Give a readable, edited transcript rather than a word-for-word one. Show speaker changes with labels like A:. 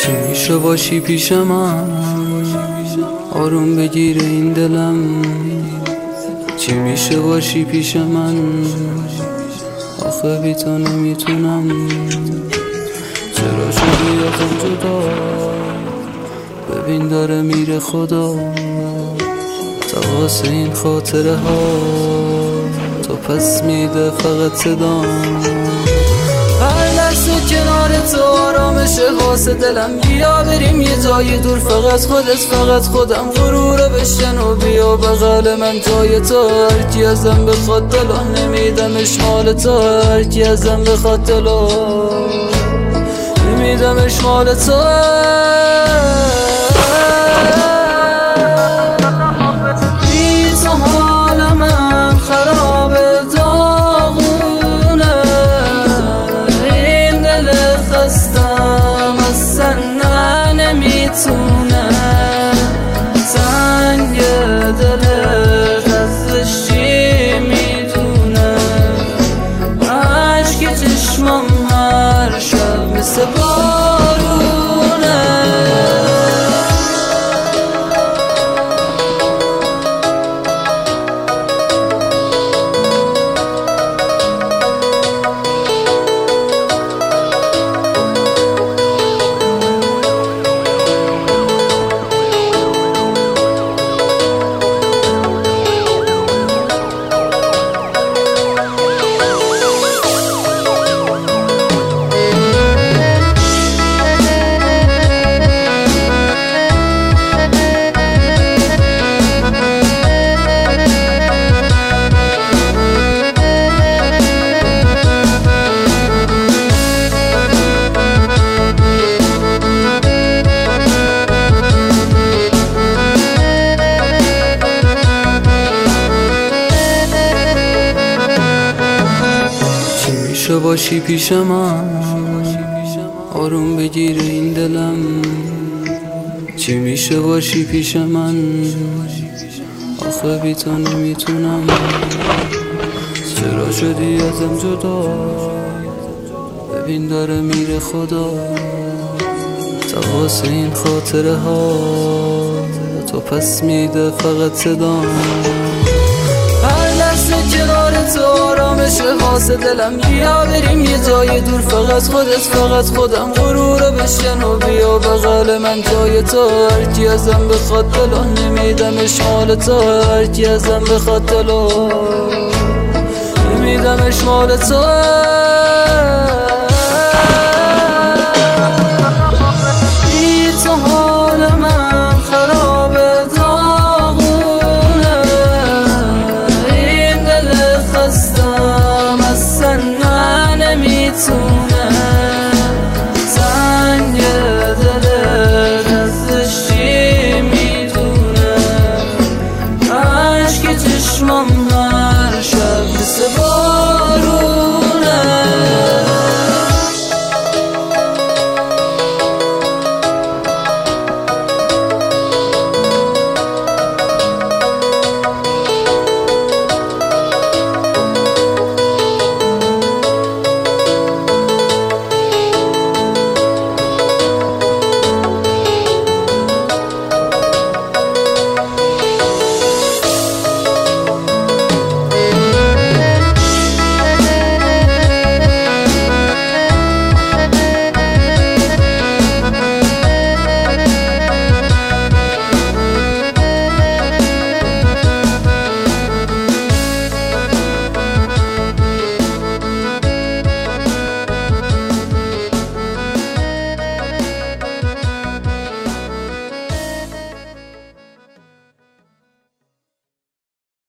A: چی میشه باشی پیش من، آروم بگیره این دلم. چی میشه باشی پیش من، آخه بی تو نمیتونم. چرا شدی ازم جدا، ببین داره میره خدا. تا واسه این خاطره ها تو پس میده فقط صدام. هر لحظه کنار تو آرامشه واسه دلم. بیا بریم یه جای دور، فقط خودت فقط خودم. غرور بشن و بیا بغل من جای تو. هرکی ازم بخواد دلو نمیدمش مال تو. هرکی ازم بخواد دلو نمیدمش مال تو. بی تو حال من خراب داغونه. این دل خستم اصلا نمیتونه. تنگ دل ازش چی میدونه. عشق چشمم هر شب مثل بارونه. چی باشی پیش من، آروم بگیره این دلم. چی میشه باشی پیش من، آخه بی تو نمیتونم. چرا شدی ازم جدا، ببین داره میره خدا. تا واسه این خاطره ها تو پس میده فقط صدام. هر لحظه کنار تو آرامشه واسه دلم. بیا بریم یه جای دور، فقط خودت فقط خودم. غرور بشن و بیا بغل من جای تو. هرکی ازم بخواد دلو نمیدمش مال تو. هرکی ازم بخواد دلو نمیدمش مال تو.